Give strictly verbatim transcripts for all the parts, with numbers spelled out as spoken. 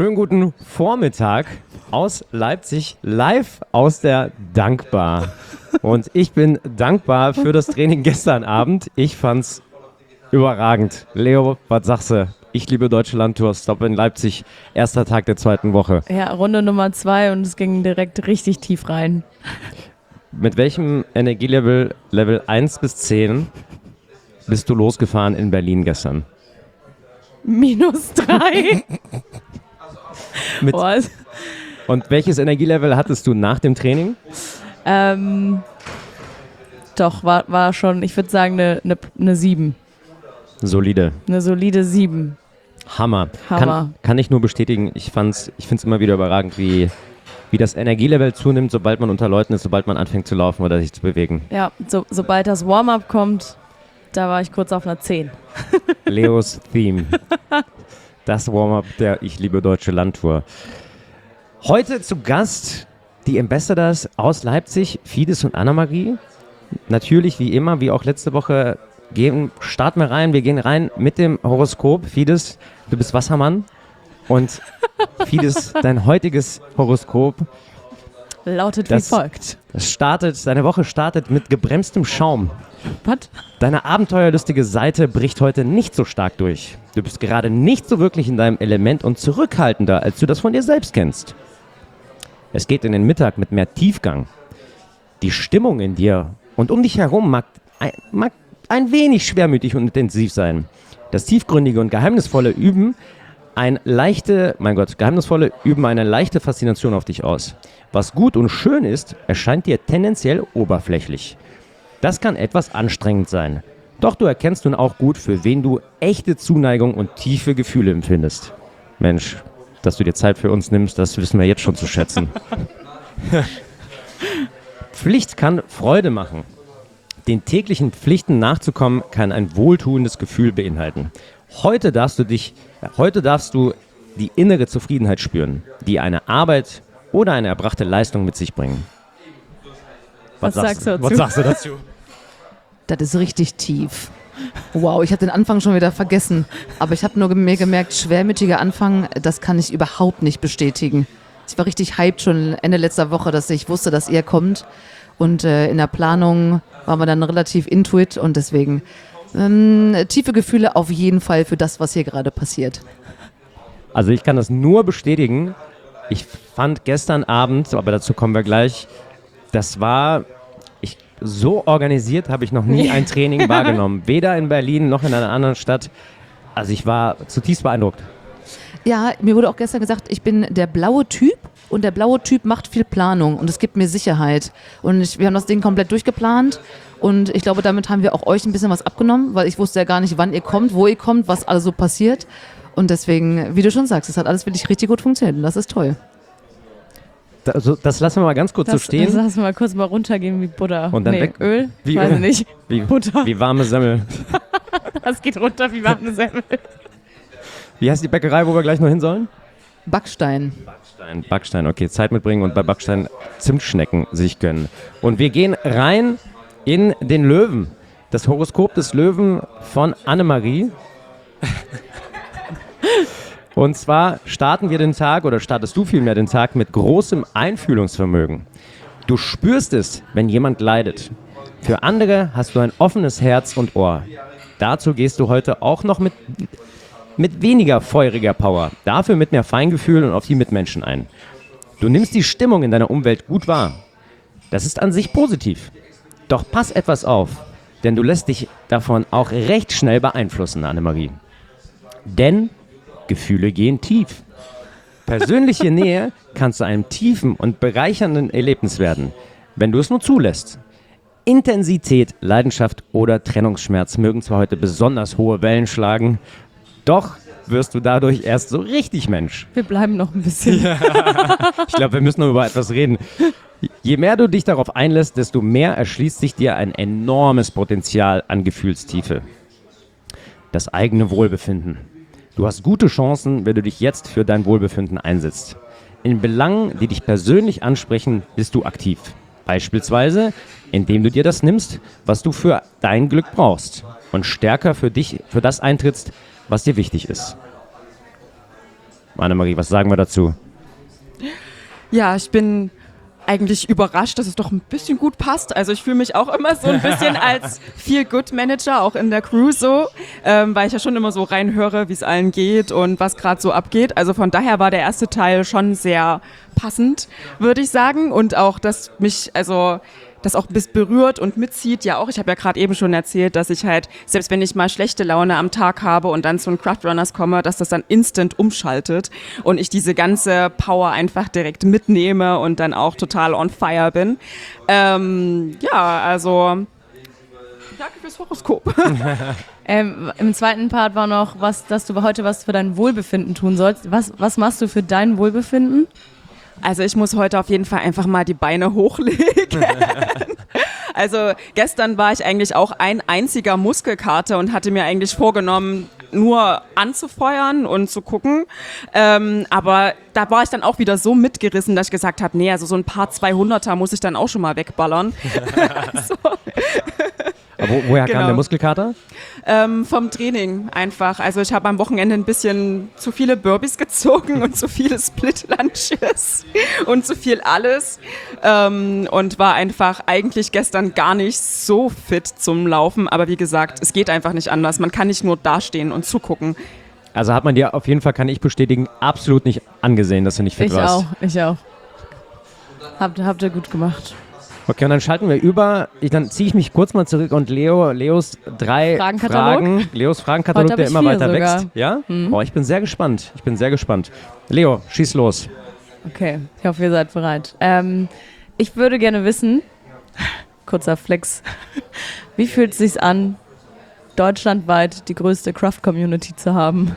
Schönen guten Vormittag aus Leipzig, live aus der Dankbar. Und ich bin dankbar für das Training gestern Abend. Ich fand's überragend. Leo, was sagst du? Ich liebe Deutsche Landtour, Stop in Leipzig, erster Tag der zweiten Woche. Ja, Runde Nummer zwei und es ging direkt richtig tief rein. Mit welchem Energielevel, Level eins bis zehn, bist du losgefahren in Berlin gestern? Minus drei. Mit Und welches Energielevel hattest du nach dem Training? Ähm, doch, war, war schon, ich würde sagen, eine ne, ne sieben. Solide. Eine solide sieben. Hammer. Hammer. Kann, kann ich nur bestätigen. Ich fand's, ich finde es immer wieder überragend, wie, wie das Energielevel zunimmt, sobald man unter Leuten ist, sobald man anfängt zu laufen oder sich zu bewegen. Ja, so, sobald das Warm-up kommt, da war ich kurz auf einer zehn. Leos Theme. Das Warm-up der Ich liebe Deutsche Landtour. Heute zu Gast die Ambassadors aus Leipzig, Fides und Anna-Marie. Natürlich wie immer, wie auch letzte Woche, gehen, starten wir rein. Wir gehen rein mit dem Horoskop. Fides, du bist Wassermann. Und Fides, dein heutiges Horoskop lautet das, wie folgt. Das startet, deine Woche startet mit gebremstem Schaum. Was? Deine abenteuerlustige Seite bricht heute nicht so stark durch. Du bist gerade nicht so wirklich in deinem Element und zurückhaltender, als du das von dir selbst kennst. Es geht in den Mittag mit mehr Tiefgang. Die Stimmung in dir und um dich herum mag ein, mag ein wenig schwermütig und intensiv sein. Das tiefgründige und geheimnisvolle Üben ein leichte, mein Gott, geheimnisvolle üben eine leichte Faszination auf dich aus. Was gut und schön ist, erscheint dir tendenziell oberflächlich. Das kann etwas anstrengend sein. Doch du erkennst nun auch gut, für wen du echte Zuneigung und tiefe Gefühle empfindest. Mensch, dass du dir Zeit für uns nimmst, das wissen wir jetzt schon zu schätzen. Pflicht kann Freude machen. Den täglichen Pflichten nachzukommen, kann ein wohltuendes Gefühl beinhalten. Heute darfst du dich, heute darfst du die innere Zufriedenheit spüren, die eine Arbeit oder eine erbrachte Leistung mit sich bringen. Was, Was sagst du dazu? Was sagst du dazu? Das ist richtig tief. Wow, ich habe den Anfang schon wieder vergessen. Aber ich habe nur mir gemerkt, schwermütiger Anfang, das kann ich überhaupt nicht bestätigen. Ich war richtig hyped schon Ende letzter Woche, dass ich wusste, dass ihr kommt. Und äh, in der Planung waren wir dann relativ intuit und deswegen ähm, tiefe Gefühle auf jeden Fall für das, was hier gerade passiert. Also ich kann das nur bestätigen. Ich fand gestern Abend, aber dazu kommen wir gleich, das war... So organisiert habe ich noch nie ein Training wahrgenommen. Weder in Berlin noch in einer anderen Stadt. Also ich war zutiefst beeindruckt. Ja, mir wurde auch gestern gesagt, ich bin der blaue Typ und der blaue Typ macht viel Planung und es gibt mir Sicherheit. Und ich, wir haben das Ding komplett durchgeplant und ich glaube, damit haben wir auch euch ein bisschen was abgenommen, weil ich wusste ja gar nicht, wann ihr kommt, wo ihr kommt, was alles so passiert. Und deswegen, wie du schon sagst, es hat alles wirklich richtig gut funktioniert und das ist toll. Also das lassen wir mal ganz kurz das, so stehen. Das lassen wir mal kurz mal runtergehen wie Butter. Und dann nee, weg. Öl? Wie Weiß Öl. ich nicht. Wie, Butter. Wie warme Semmel. Das geht runter wie warme Semmel. Wie heißt die Bäckerei, wo wir gleich noch hin sollen? Backstein. Backstein, Backstein. Okay, Zeit mitbringen und bei Backstein Zimtschnecken sich gönnen. Und wir gehen rein in den Löwen. Das Horoskop des Löwen von Anne-Marie. Und zwar starten wir den Tag, oder startest du vielmehr den Tag mit großem Einfühlungsvermögen. Du spürst es, wenn jemand leidet. Für andere hast du ein offenes Herz und Ohr. Dazu gehst du heute auch noch mit, mit weniger feuriger Power, dafür mit mehr Feingefühl und auf die Mitmenschen ein. Du nimmst die Stimmung in deiner Umwelt gut wahr. Das ist an sich positiv. Doch pass etwas auf, denn du lässt dich davon auch recht schnell beeinflussen, Annemarie. Denn Gefühle gehen tief. Persönliche Nähe kann zu einem tiefen und bereichernden Erlebnis werden, wenn du es nur zulässt. Intensität, Leidenschaft oder Trennungsschmerz mögen zwar heute besonders hohe Wellen schlagen, doch wirst du dadurch erst so richtig Mensch. Wir bleiben noch ein bisschen. Ja. Ich glaube, wir müssen noch über etwas reden. Je mehr du dich darauf einlässt, desto mehr erschließt sich dir ein enormes Potenzial an Gefühlstiefe. Das eigene Wohlbefinden. Du hast gute Chancen, wenn du dich jetzt für dein Wohlbefinden einsetzt. In Belangen, die dich persönlich ansprechen, bist du aktiv. Beispielsweise, indem du dir das nimmst, was du für dein Glück brauchst und stärker für dich, für das eintrittst, was dir wichtig ist. Annemarie, was sagen wir dazu? Ja, ich bin eigentlich überrascht, dass es doch ein bisschen gut passt. Also ich fühle mich auch immer so ein bisschen als Feel-Good-Manager, auch in der Crew so, ähm, weil ich ja schon immer so reinhöre, wie es allen geht und was gerade so abgeht. Also von daher war der erste Teil schon sehr passend, würde ich sagen. Und auch, dass mich, also das auch bis berührt und mitzieht, ja auch. Ich habe ja gerade eben schon erzählt, dass ich halt, selbst wenn ich mal schlechte Laune am Tag habe und dann zu den Craftrunners komme, dass das dann instant umschaltet und ich diese ganze Power einfach direkt mitnehme und dann auch total on fire bin. Ähm, ja, also danke fürs Horoskop. Ähm, Im zweiten Part war noch, was, dass du heute was für dein Wohlbefinden tun sollst. Was, was machst du für dein Wohlbefinden? Also ich muss heute auf jeden Fall einfach mal die Beine hochlegen. Also gestern war ich eigentlich auch ein einziger Muskelkater und hatte mir eigentlich vorgenommen, nur anzufeuern und zu gucken. Ähm, aber da war ich dann auch wieder so mitgerissen, dass ich gesagt habe, nee, also so ein paar zweihunderter muss ich dann auch schon mal wegballern. So. Aber wo, woher Genau. kam der Muskelkater? Ähm, vom Training einfach. Also ich habe am Wochenende ein bisschen zu viele Burpees gezogen und zu viele Split-Lunches und zu viel alles ähm, und war einfach eigentlich gestern gar nicht so fit zum Laufen. Aber wie gesagt, es geht einfach nicht anders. Man kann nicht nur dastehen und zugucken. Also hat man dir auf jeden Fall, kann ich bestätigen, absolut nicht angesehen, dass du nicht fit Ich warst. auch, ich auch. Habt, habt ihr gut gemacht. Okay, und dann schalten wir über. Ich, dann ziehe ich mich kurz mal zurück und Leo, Leos drei Fragenkatalog? Fragen, Leos Fragenkatalog, Heute der hab ich immer vier weiter sogar. wächst. Ja? Oh, ich bin sehr gespannt. Ich bin sehr gespannt. Leo, schieß los. Okay, ich hoffe, ihr seid bereit. Ähm, ich würde gerne wissen, kurzer Flex, wie fühlt es sich an, deutschlandweit die größte Craft-Community zu haben?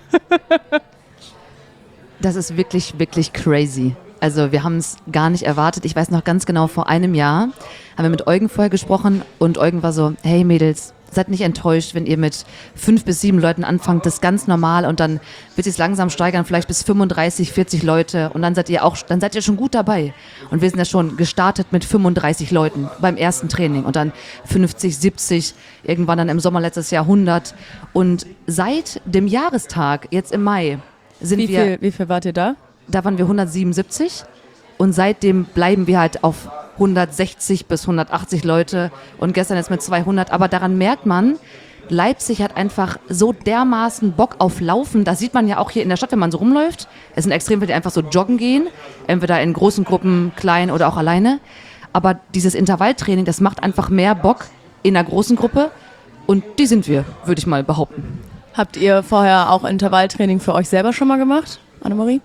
Das ist wirklich, wirklich crazy. Also wir haben es gar nicht erwartet. Ich weiß noch ganz genau, vor einem Jahr haben wir mit Eugen vorher gesprochen und Eugen war so, hey Mädels, seid nicht enttäuscht, wenn ihr mit fünf bis sieben Leuten anfangt, das ist ganz normal und dann wird es langsam steigern, vielleicht bis fünfunddreißig, vierzig Leute und dann seid ihr auch, dann seid ihr schon gut dabei. Und wir sind ja schon gestartet mit fünfunddreißig Leuten beim ersten Training und dann fünfzig, siebzig, irgendwann dann im Sommer letztes Jahr hundert und seit dem Jahrestag, jetzt im Mai, sind Wie wir... viel, wie viel wart ihr da? Da waren wir hundertsiebenundsiebzig und seitdem bleiben wir halt auf hundertsechzig bis hundertachtzig Leute und gestern jetzt mit zweihundert. Aber daran merkt man, Leipzig hat einfach so dermaßen Bock auf Laufen. Das sieht man ja auch hier in der Stadt, wenn man so rumläuft. Es sind extrem viele, die einfach so joggen gehen, entweder in großen Gruppen, klein oder auch alleine. Aber dieses Intervalltraining, das macht einfach mehr Bock in einer großen Gruppe und die sind wir, würde ich mal behaupten. Habt ihr vorher auch Intervalltraining für euch selber schon mal gemacht, Annemarie?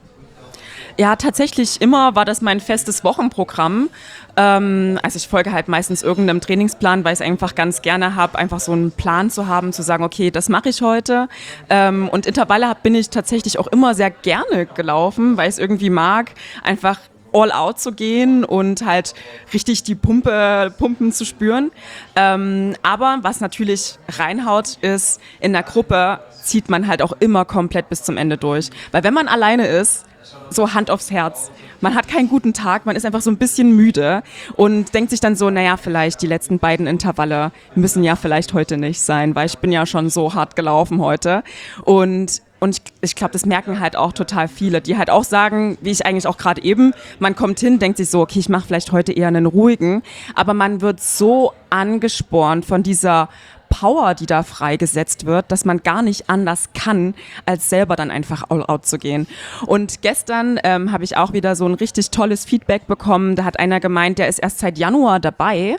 Ja, tatsächlich immer war das mein festes Wochenprogramm. Ähm, also ich folge halt meistens irgendeinem Trainingsplan, weil ich es einfach ganz gerne habe, einfach so einen Plan zu haben, zu sagen, okay, das mache ich heute. Ähm, und Intervalle hab, bin ich tatsächlich auch immer sehr gerne gelaufen, weil ich es irgendwie mag, einfach all out zu gehen und halt richtig die Pumpe, Pumpen zu spüren. Ähm, aber was natürlich reinhaut, ist, in der Gruppe zieht man halt auch immer komplett bis zum Ende durch. Weil wenn man alleine ist, so Hand aufs Herz. Man hat keinen guten Tag, man ist einfach so ein bisschen müde und denkt sich dann so, naja, vielleicht die letzten beiden Intervalle müssen ja vielleicht heute nicht sein, weil ich bin ja schon so hart gelaufen heute. Und Und ich, ich glaube, das merken halt auch total viele, die halt auch sagen, wie ich eigentlich auch gerade eben, man kommt hin, denkt sich so, okay, ich mache vielleicht heute eher einen ruhigen, aber man wird so angespornt von dieser Power, die da freigesetzt wird, dass man gar nicht anders kann, als selber dann einfach all out zu gehen. Und gestern ähm, habe ich auch wieder so ein richtig tolles Feedback bekommen. Da hat einer gemeint, der ist erst seit Januar dabei,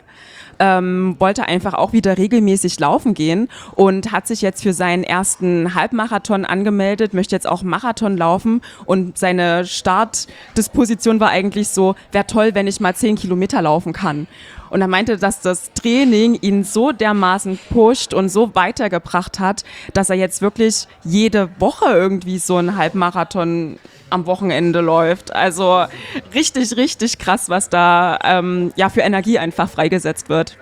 ähm, wollte einfach auch wieder regelmäßig laufen gehen und hat sich jetzt für seinen ersten Halbmarathon angemeldet, möchte jetzt auch Marathon laufen und seine Startdisposition war eigentlich so, wäre toll, wenn ich mal zehn Kilometer laufen kann. Und er meinte, dass das Training ihn so dermaßen pusht und so weitergebracht hat, dass er jetzt wirklich jede Woche irgendwie so einen Halbmarathon am Wochenende läuft. Also richtig, richtig krass, was da ähm, ja, für Energie einfach freigesetzt wird.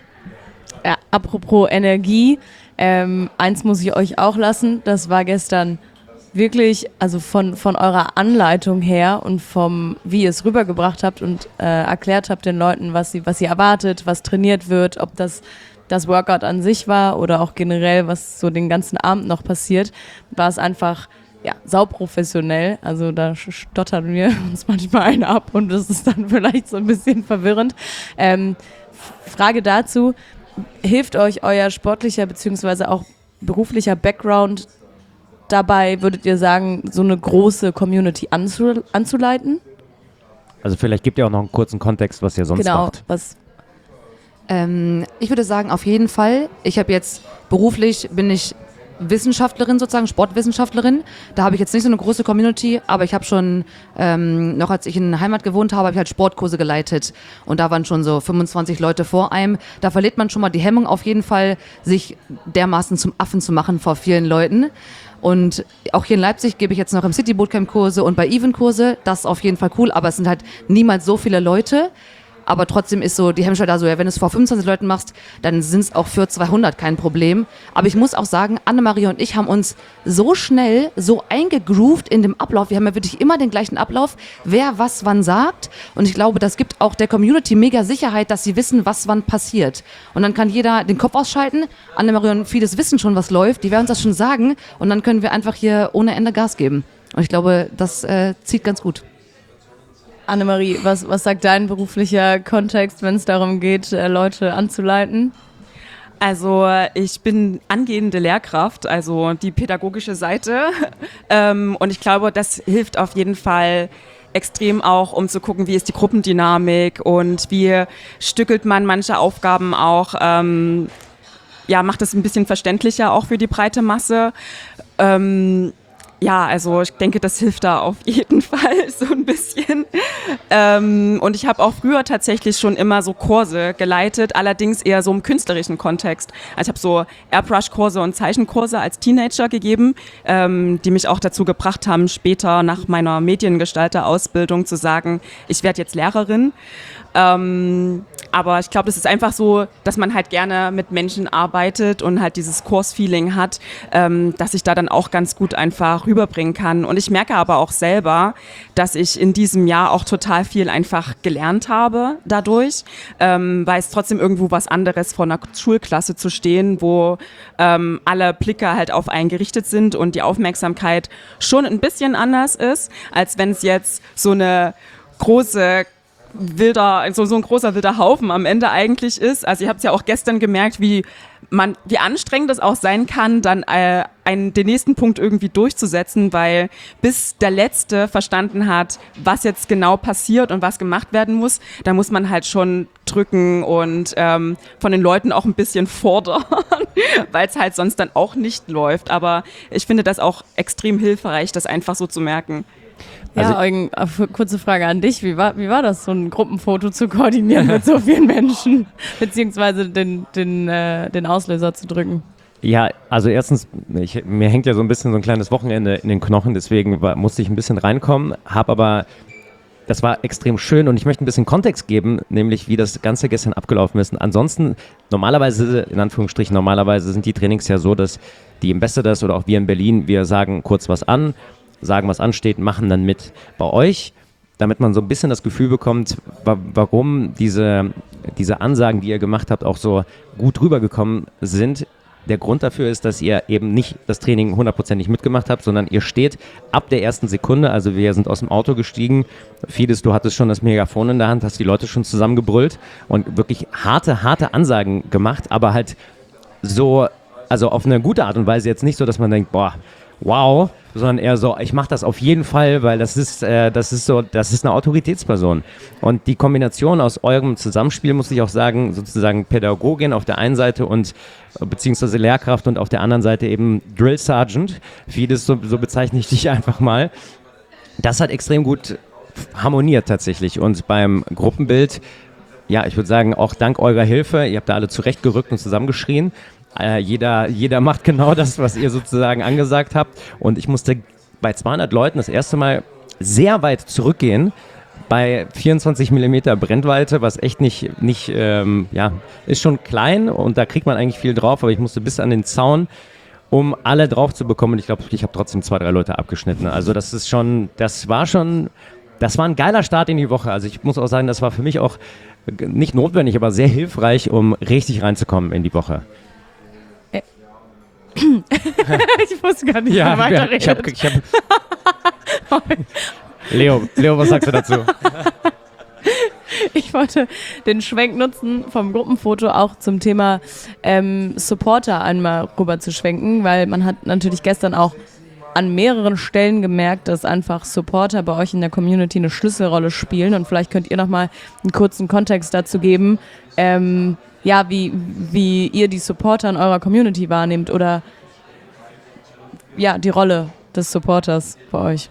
Ja, apropos Energie, ähm, eins muss ich euch auch lassen, das war gestern wirklich, also von, von eurer Anleitung her und vom, wie ihr es rübergebracht habt und äh, erklärt habt den Leuten, was sie, was sie erwartet, was trainiert wird, ob das das Workout an sich war oder auch generell, was so den ganzen Abend noch passiert, war es einfach ja, sauprofessionell. Also da stottern wir uns manchmal einen ab und das ist dann vielleicht so ein bisschen verwirrend. Ähm, Frage dazu, hilft euch euer sportlicher bzw. auch beruflicher Background dabei, würdet ihr sagen, so eine große Community anzu- anzuleiten? Also vielleicht gebt ihr auch noch einen kurzen Kontext, was ihr sonst Genau, macht. was Ähm, ich würde sagen, auf jeden Fall. Ich habe jetzt beruflich, bin ich Wissenschaftlerin sozusagen, Sportwissenschaftlerin. Da habe ich jetzt nicht so eine große Community, aber ich habe schon, ähm, noch als ich in der Heimat gewohnt habe, habe ich halt Sportkurse geleitet. Und da waren schon so fünfundzwanzig Leute vor einem. Da verliert man schon mal die Hemmung auf jeden Fall, sich dermaßen zum Affen zu machen vor vielen Leuten. Und auch hier in Leipzig gebe ich jetzt noch im City Bootcamp Kurse und bei Even Kurse. Das ist auf jeden Fall cool, aber es sind halt niemals so viele Leute. Aber trotzdem ist so die Hemmschwelle da so, ja, wenn du es vor fünfundzwanzig Leuten machst, dann sind es auch für zweihundert kein Problem. Aber ich muss auch sagen, Annemarie und ich haben uns so schnell, so eingegroovt in dem Ablauf. Wir haben ja wirklich immer den gleichen Ablauf, wer was wann sagt. Und ich glaube, das gibt auch der Community mega Sicherheit, dass sie wissen, was wann passiert. Und dann kann jeder den Kopf ausschalten. Annemarie und vieles wissen schon, was läuft. Die werden uns das schon sagen. Und dann können wir einfach hier ohne Ende Gas geben. Und ich glaube, das äh, zieht ganz gut. Annemarie, was, was sagt dein beruflicher Kontext, wenn es darum geht, äh, Leute anzuleiten? Also ich bin angehende Lehrkraft, also die pädagogische Seite. ähm, und ich glaube, das hilft auf jeden Fall extrem auch, um zu gucken, wie ist die Gruppendynamik und wie stückelt man manche Aufgaben auch, ähm, ja, macht es ein bisschen verständlicher auch für die breite Masse. Ähm, Ja, also ich denke, das hilft da auf jeden Fall so ein bisschen. Ähm, und ich habe auch früher tatsächlich schon immer so Kurse geleitet, allerdings eher so im künstlerischen Kontext. Also ich habe so Airbrush-Kurse und Zeichenkurse als Teenager gegeben, ähm, die mich auch dazu gebracht haben, später nach meiner Mediengestalter-Ausbildung zu sagen, ich werde jetzt Lehrerin. Ähm, aber ich glaube, das ist einfach so, dass man halt gerne mit Menschen arbeitet und halt dieses Kursfeeling hat, ähm, dass ich da dann auch ganz gut einfach rüberbringen kann. Und ich merke aber auch selber, dass ich in diesem Jahr auch total viel einfach gelernt habe dadurch, ähm, weil es trotzdem irgendwo was anderes vor einer Schulklasse zu stehen, wo ähm, alle Blicke halt auf einen gerichtet sind und die Aufmerksamkeit schon ein bisschen anders ist, als wenn es jetzt so eine große wilder, so, so ein großer wilder Haufen am Ende eigentlich ist. Also ihr habt es ja auch gestern gemerkt, wie man, wie anstrengend es auch sein kann, dann äh, einen, den nächsten Punkt irgendwie durchzusetzen, weil bis der Letzte verstanden hat, was jetzt genau passiert und was gemacht werden muss, da muss man halt schon drücken und ähm, von den Leuten auch ein bisschen fordern, weil es halt sonst dann auch nicht läuft. Aber ich finde das auch extrem hilfreich, das einfach so zu merken. Also- Ja, Eugen, äh, kurze Frage an dich. Wie war, wie war das, so ein Gruppenfoto zu koordinieren mit so vielen Menschen, beziehungsweise den, den, äh, den Auslöser zu drücken? Ja, also erstens, ich, mir hängt ja so ein bisschen so ein kleines Wochenende in den Knochen, deswegen war, musste ich ein bisschen reinkommen, habe aber, das war extrem schön und ich möchte ein bisschen Kontext geben, nämlich wie das Ganze gestern abgelaufen ist. Und ansonsten, normalerweise, in Anführungsstrichen, normalerweise sind die Trainings ja so, dass die Ambassadors oder auch wir in Berlin, wir sagen kurz was an, sagen, was ansteht, machen dann mit. Bei euch, damit man so ein bisschen das Gefühl bekommt, wa- warum diese, diese Ansagen, die ihr gemacht habt, auch so gut rübergekommen sind. Der Grund dafür ist, dass ihr eben nicht das Training hundertprozentig mitgemacht habt, sondern ihr steht ab der ersten Sekunde, also wir sind aus dem Auto gestiegen, Fides, du hattest schon das Megafon in der Hand, hast die Leute schon zusammengebrüllt und wirklich harte, harte Ansagen gemacht, aber halt so, also auf eine gute Art und Weise, jetzt nicht so, dass man denkt, boah, wow, sondern eher so, ich mache das auf jeden Fall, weil das ist, äh, das ist so, das ist eine Autoritätsperson. Und die Kombination aus eurem Zusammenspiel, muss ich auch sagen, sozusagen Pädagogin auf der einen Seite und äh, beziehungsweise Lehrkraft und auf der anderen Seite eben Drill Sergeant, vieles, so, so bezeichne ich dich einfach mal. Das hat extrem gut harmoniert tatsächlich. Und beim Gruppenbild, ja, ich würde sagen, auch dank eurer Hilfe, ihr habt da alle zurechtgerückt und zusammengeschrien. Äh, jeder, jeder macht genau das, was ihr sozusagen angesagt habt. Und ich musste bei zweihundert Leuten das erste Mal sehr weit zurückgehen. Bei vierundzwanzig Millimeter Brennweite, was echt nicht, nicht ähm, ja, ist schon klein und da kriegt man eigentlich viel drauf, aber ich musste bis an den Zaun, um alle drauf zu bekommen. Und ich glaube, ich habe trotzdem zwei, drei Leute abgeschnitten. Also das ist schon, das war schon, das war ein geiler Start in die Woche. Also ich muss auch sagen, das war für mich auch nicht notwendig, aber sehr hilfreich, um richtig reinzukommen in die Woche. Ich wusste gar nicht, wie Ja, weiter ich hab, ich hab Leo, Leo, was sagst du dazu? Ich wollte den Schwenk nutzen vom Gruppenfoto auch zum Thema ähm, Supporter einmal rüber zu schwenken, weil man hat natürlich gestern auch an mehreren Stellen gemerkt, dass einfach Supporter bei euch in der Community eine Schlüsselrolle spielen und vielleicht könnt ihr nochmal einen kurzen Kontext dazu geben, ähm, ja, wie, wie ihr die Supporter in eurer Community wahrnehmt oder ja, die Rolle des Supporters bei euch.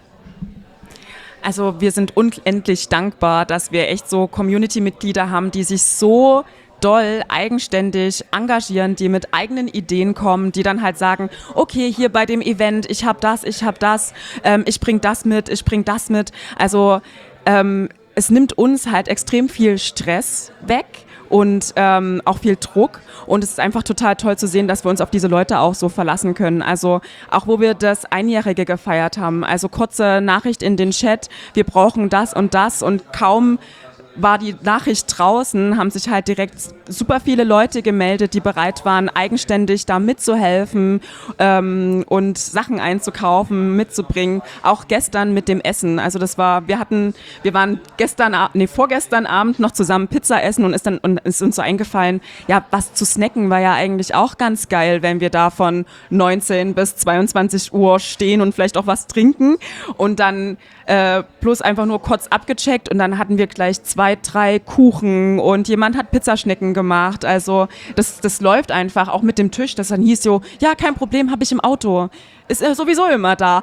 Also wir sind unendlich dankbar, dass wir echt so Community-Mitglieder haben, die sich so doll eigenständig engagieren, die mit eigenen Ideen kommen, die dann halt sagen, okay, hier bei dem Event, ich hab das, ich hab das, ähm, ich bring das mit, ich bring das mit. Also ähm, es nimmt uns halt extrem viel Stress weg und ähm, auch viel Druck und es ist einfach total toll zu sehen, dass wir uns auf diese Leute auch so verlassen können. Also auch wo wir das Einjährige gefeiert haben, also kurze Nachricht in den Chat, wir brauchen das und das und kaum war die Nachricht draußen, haben sich halt direkt super viele Leute gemeldet, die bereit waren, eigenständig da mitzuhelfen ähm, und Sachen einzukaufen, mitzubringen. Auch gestern mit dem Essen. Also das war, wir hatten, wir waren gestern, nee, vorgestern Abend noch zusammen Pizza essen und ist dann und ist uns so eingefallen, ja, was zu snacken war ja eigentlich auch ganz geil, wenn wir da von neunzehn bis zweiundzwanzig Uhr stehen und vielleicht auch was trinken und dann äh, bloß einfach nur kurz abgecheckt und dann hatten wir gleich zwei, drei Kuchen und jemand hat Pizzaschnecken gemacht. Also das, das läuft einfach, auch mit dem Tisch, das dann hieß so, ja, kein Problem, habe ich im Auto. Ist ja sowieso immer da.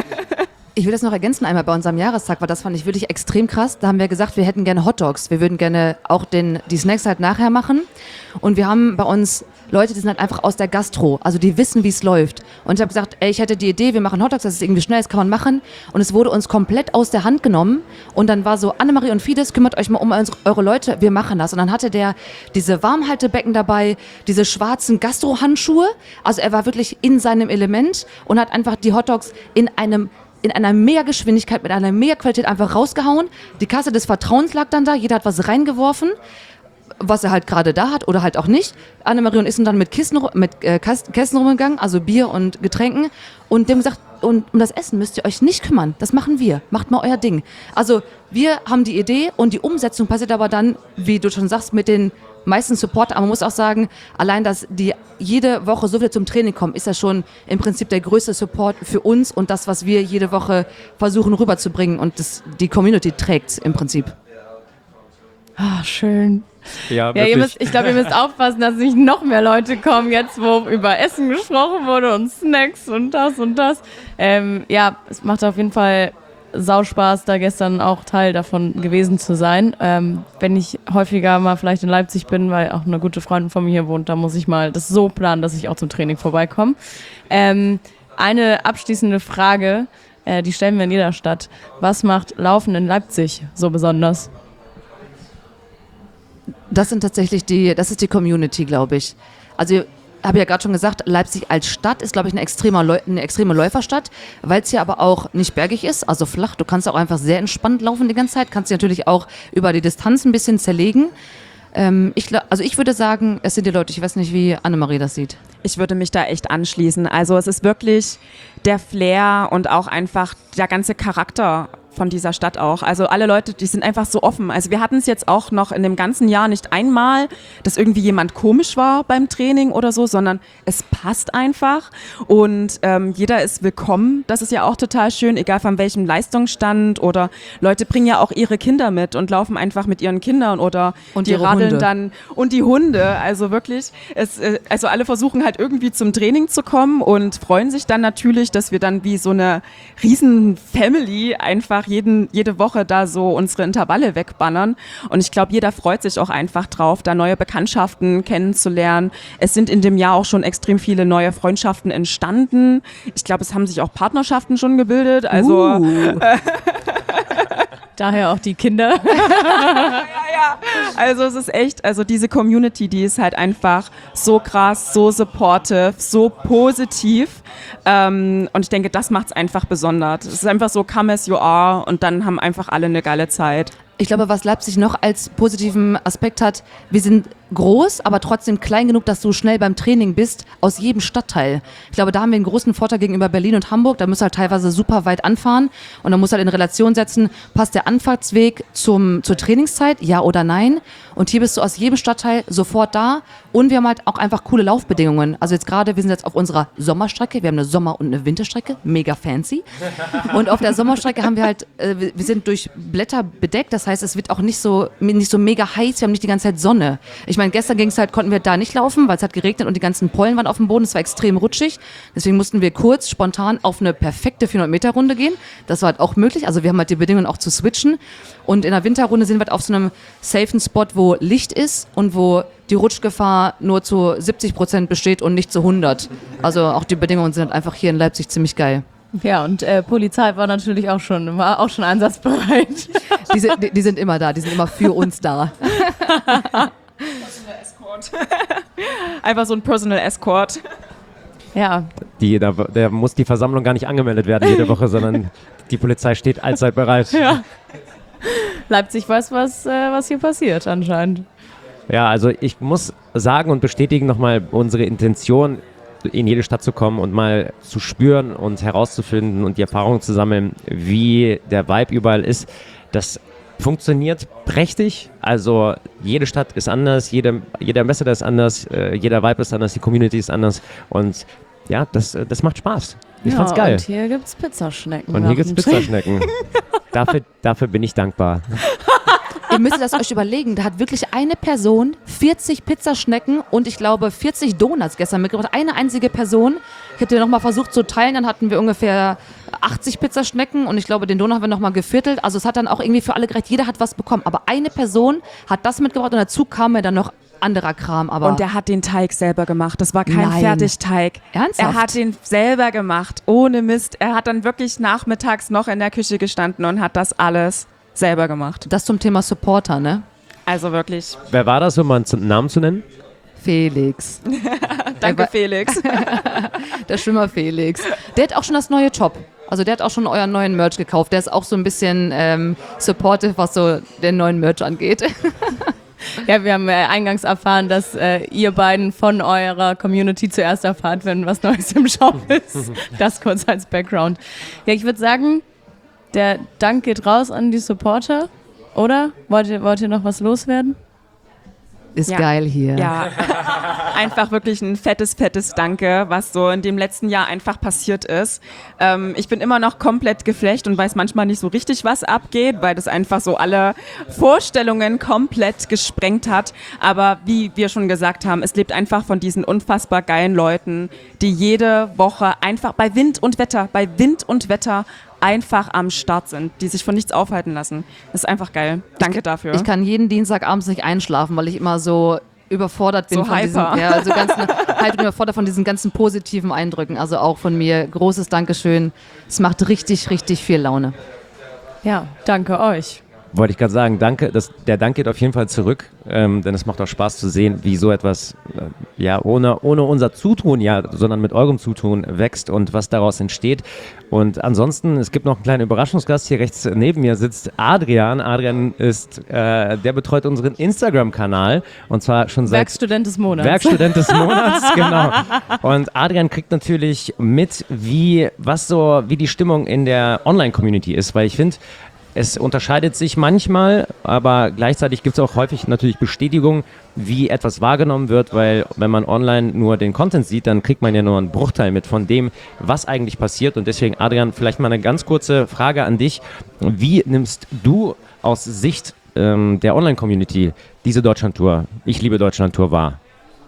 Ich will das noch ergänzen einmal bei unserem Jahrestag, weil das fand ich wirklich extrem krass. Da haben wir gesagt, wir hätten gerne Hotdogs. Wir würden gerne auch den, die Snacks halt nachher machen. Und wir haben bei uns Leute, die sind halt einfach aus der Gastro, also die wissen, wie es läuft. Und ich habe gesagt, ey, ich hätte die Idee, wir machen Hotdogs, das ist irgendwie schnell, das kann man machen. Und es wurde uns komplett aus der Hand genommen. Und dann war so, Annemarie und Fides, kümmert euch mal um eure Leute, wir machen das. Und dann hatte der diese Warmhaltebecken dabei, diese schwarzen Gastro-Handschuhe. Also er war wirklich in seinem Element und hat einfach die Hotdogs in einem in einer Megageschwindigkeit, mit einer Megaqualität einfach rausgehauen. Die Kasse des Vertrauens lag dann da, jeder hat was reingeworfen, was er halt gerade da hat oder halt auch nicht. Annemarie und ich sind dann mit Kissen, mit äh, Kästen rumgegangen, also Bier und Getränken und dem gesagt, und um das Essen müsst ihr euch nicht kümmern, das machen wir, macht mal euer Ding. Also wir haben die Idee und die Umsetzung passiert aber dann, wie du schon sagst, mit den meisten Supporter, aber man muss auch sagen, allein, dass die jede Woche so viel zum Training kommen, ist ja schon im Prinzip der größte Support für uns und das, was wir jede Woche versuchen rüberzubringen und das, die Community trägt im Prinzip. Ah, schön. Ja, Ja, ihr müsst, ich glaube, ihr müsst aufpassen, dass nicht noch mehr Leute kommen, jetzt wo über Essen gesprochen wurde und Snacks und das und das. Ähm, ja, es macht auf jeden Fall Sauspaß, da gestern auch Teil davon gewesen zu sein. Ähm, wenn ich häufiger mal vielleicht in Leipzig bin, weil auch eine gute Freundin von mir hier wohnt, da muss ich mal das so planen, dass ich auch zum Training vorbeikomme. Ähm, eine abschließende Frage, äh, die stellen wir in jeder Stadt. Was macht Laufen in Leipzig so besonders? Das sind tatsächlich die, das ist die Community, glaube ich. Also habe ja gerade schon gesagt, Leipzig als Stadt ist, glaube ich, eine extreme, Läu- eine extreme Läuferstadt, weil es hier aber auch nicht bergig ist, also flach. Du kannst auch einfach sehr entspannt laufen die ganze Zeit, kannst dich natürlich auch über die Distanz ein bisschen zerlegen. Ähm, ich, gla- also ich würde sagen, es sind die Leute, ich weiß nicht, wie Annemarie das sieht. Ich würde mich da echt anschließen. Also es ist wirklich der Flair und auch einfach der ganze Charakter von dieser Stadt auch. Also alle Leute, die sind einfach so offen. Also wir hatten es jetzt auch noch in dem ganzen Jahr nicht einmal, dass irgendwie jemand komisch war beim Training oder so, sondern es passt einfach und ähm, jeder ist willkommen. Das ist ja auch total schön, egal von welchem Leistungsstand oder Leute bringen ja auch ihre Kinder mit und laufen einfach mit ihren Kindern oder Und die ihre radeln Hunde. dann und die Hunde. Also wirklich, es, äh, also alle versuchen halt irgendwie zum Training zu kommen und freuen sich dann natürlich, dass wir dann wie so eine riesen Family einfach jeden, jede Woche da so unsere Intervalle wegbannern. Und ich glaube, jeder freut sich auch einfach drauf, da neue Bekanntschaften kennenzulernen. Es sind in dem Jahr auch schon extrem viele neue Freundschaften entstanden. Ich glaube, es haben sich auch Partnerschaften schon gebildet. Also Uh. Daher auch die Kinder. Also es ist echt, also diese Community, die ist halt einfach so krass, so supportive, so positiv ähm, und ich denke, das macht es einfach besonders. Es ist einfach so, come as you are und dann haben einfach alle eine geile Zeit. Ich glaube, was Leipzig noch als positiven Aspekt hat, wir sind groß, aber trotzdem klein genug, dass du schnell beim Training bist, aus jedem Stadtteil. Ich glaube, da haben wir einen großen Vorteil gegenüber Berlin und Hamburg. Da musst du halt teilweise super weit anfahren und dann musst du halt in Relation setzen, passt der Anfahrtsweg zum, zur Trainingszeit, ja oder nein? Und hier bist du aus jedem Stadtteil sofort da und wir haben halt auch einfach coole Laufbedingungen. Also jetzt gerade, wir sind jetzt auf unserer Sommerstrecke, wir haben eine Sommer- und eine Winterstrecke, mega fancy. Und auf der Sommerstrecke haben wir halt, äh, wir sind durch Blätter bedeckt, das heißt, es wird auch nicht so, nicht so mega heiß, wir haben nicht die ganze Zeit Sonne. Ich meine, gestern ging es halt, konnten wir da nicht laufen, weil es hat geregnet und die ganzen Pollen waren auf dem Boden, es war extrem rutschig. Deswegen mussten wir kurz, spontan auf eine perfekte vierhundert Meter Runde gehen. Das war halt auch möglich, also wir haben halt die Bedingungen auch zu switchen. Und in der Winterrunde sind wir halt auf so einem safen Spot, wo Licht ist und wo die Rutschgefahr nur zu siebzig Prozent besteht und nicht zu hundert. Also auch die Bedingungen sind halt einfach hier in Leipzig ziemlich geil. Ja, und äh, Polizei war natürlich auch schon, war auch schon einsatzbereit. Die sind, die, die sind immer da, die sind immer für uns da. Einfach so ein Personal Escort. Ja, Die, da, der muss die Versammlung gar nicht angemeldet werden jede Woche, sondern die Polizei steht allzeit bereit. ja. Leipzig weiß, was, äh, was hier passiert anscheinend. Ja, also ich muss sagen und bestätigen nochmal unsere Intention, in jede Stadt zu kommen und mal zu spüren und herauszufinden und die Erfahrung zu sammeln, wie der Vibe überall ist. Das funktioniert prächtig. Also jede Stadt ist anders, jede, jeder Ambassador ist anders, äh, jeder Vibe ist anders, die Community ist anders und ja, das, das macht Spaß. Ich ja, fand's geil. Und hier gibt's Pizzaschnecken. Und nach hier gibt's dem Training. Pizzaschnecken. dafür, dafür bin ich dankbar. Ihr müsst das euch überlegen, da hat wirklich eine Person vierzig Pizzaschnecken und ich glaube vierzig Donuts gestern mitgebracht. Eine einzige Person. Ich hätte nochmal versucht zu teilen, dann hatten wir ungefähr achtzig Pizzaschnecken und ich glaube, den Donut haben wir nochmal geviertelt. Also es hat dann auch irgendwie für alle gereicht, jeder hat was bekommen. Aber eine Person hat das mitgebracht und dazu kam mir dann noch anderer Kram. Aber Und der hat den Teig selber gemacht. Das war kein Nein. Fertigteig. Ernsthaft? Er hat den selber gemacht, ohne Mist. Er hat dann wirklich nachmittags noch in der Küche gestanden und hat das alles selber gemacht. das zum Thema Supporter, ne? Also wirklich, Wer war das, um mal einen Namen zu nennen? Felix. danke war- Felix. Der Schwimmer Felix. Der hat auch schon das neue Top. Also der hat auch schon euren neuen Merch gekauft. Der ist auch so ein bisschen ähm, supportive, was so den neuen Merch angeht. Ja, wir haben äh, eingangs erfahren, dass äh, ihr beiden von eurer Community zuerst erfahrt, wenn was Neues im Shop ist. Das kurz als Background. Ja, ich würde sagen, der Dank geht raus an die Supporter, oder? Wollt ihr, wollt ihr noch was loswerden? Ist Ja. geil hier. Ja, einfach wirklich ein fettes, fettes Danke, was so in dem letzten Jahr einfach passiert ist. Ähm, ich bin immer noch komplett geflasht und weiß manchmal nicht so richtig, was abgeht, weil das einfach so alle Vorstellungen komplett gesprengt hat. Aber wie wir schon gesagt haben, es lebt einfach von diesen unfassbar geilen Leuten, die jede Woche einfach bei Wind und Wetter, bei Wind und Wetter einfach am Start sind, die sich von nichts aufhalten lassen. Das ist einfach geil. Danke dafür. Ich kann jeden Dienstagabends nicht einschlafen, weil ich immer so überfordert bin So von diesen, hyper. ja, also ganz halt überfordert von diesen ganzen positiven Eindrücken. Also auch von mir großes Dankeschön. Es macht richtig, richtig viel Laune. Ja, danke euch. Wollte ich gerade sagen, danke. Das, der Dank geht auf jeden Fall zurück, ähm, denn es macht auch Spaß zu sehen, wie so etwas äh, ja ohne, ohne unser Zutun, ja, sondern mit eurem Zutun wächst und was daraus entsteht. Und ansonsten, es gibt noch einen kleinen Überraschungsgast. Hier rechts neben mir sitzt Adrian. Adrian ist, äh, der betreut unseren Instagram-Kanal und zwar schon seit Werkstudent des Monats. Werkstudent des Monats, genau. Und Adrian kriegt natürlich mit, wie, was so, wie die Stimmung in der Online-Community ist, weil ich finde, es unterscheidet sich manchmal, aber gleichzeitig gibt es auch häufig natürlich Bestätigung, wie etwas wahrgenommen wird, weil wenn man online nur den Content sieht, dann kriegt man ja nur einen Bruchteil mit von dem, was eigentlich passiert. Und deswegen, Adrian, vielleicht mal eine ganz kurze Frage an dich. Wie nimmst du aus Sicht ähm, der Online-Community diese Deutschland-Tour, Ich liebe Deutschland-Tour wahr?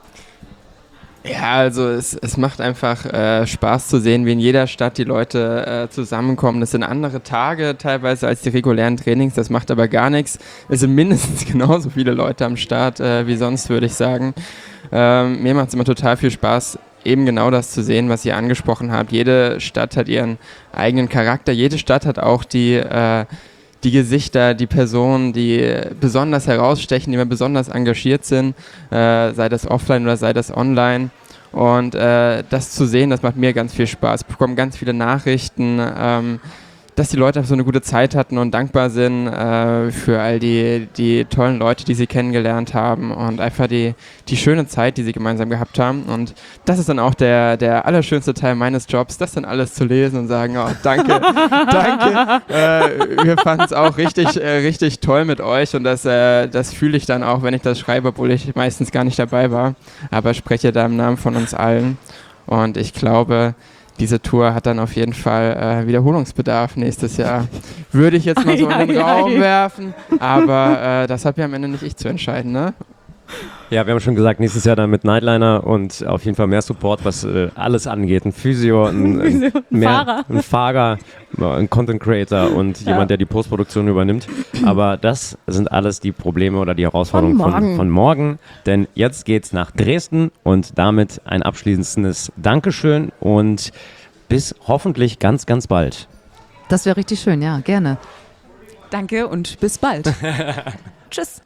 Ja, also es, es macht einfach äh, Spaß zu sehen, wie in jeder Stadt die Leute äh, zusammenkommen. Das sind andere Tage teilweise als die regulären Trainings, das macht aber gar nichts. Es sind mindestens genauso viele Leute am Start äh, wie sonst, würde ich sagen. Ähm, mir macht es immer total viel Spaß, eben genau das zu sehen, was ihr angesprochen habt. Jede Stadt hat ihren eigenen Charakter, jede Stadt hat auch die... Äh, die Gesichter, die Personen, die besonders herausstechen, die immer besonders engagiert sind, äh, sei das offline oder sei das online. Und äh, das zu sehen, das macht mir ganz viel Spaß. Ich bekomme ganz viele Nachrichten, ähm, dass die Leute so eine gute Zeit hatten und dankbar sind äh, für all die, die tollen Leute, die sie kennengelernt haben und einfach die, die schöne Zeit, die sie gemeinsam gehabt haben. Und das ist dann auch der, der allerschönste Teil meines Jobs, das dann alles zu lesen und sagen, oh, danke, danke. Äh, wir fanden es auch richtig, äh, richtig toll mit euch und das, äh, das fühle ich dann auch, wenn ich das schreibe, obwohl ich meistens gar nicht dabei war, aber spreche da im Namen von uns allen. Und ich glaube, diese Tour hat dann auf jeden Fall äh, Wiederholungsbedarf nächstes Jahr. Würde ich jetzt mal so in den Raum werfen, aber äh, das habe ja am Ende nicht ich zu entscheiden, ne? Ja, wir haben schon gesagt, nächstes Jahr dann mit Nightliner und auf jeden Fall mehr Support, was äh, alles angeht. Ein Physio, ein, ein, mehr, Fahrer. ein Fahrer, ein Content Creator und Ja. jemand, der die Postproduktion übernimmt. Aber das sind alles die Probleme oder die Herausforderungen Von von, morgen. von morgen. Denn jetzt geht's nach Dresden und damit ein abschließendes Dankeschön und bis hoffentlich ganz, ganz bald. Das wäre richtig schön, ja, gerne. Danke und bis bald. Tschüss.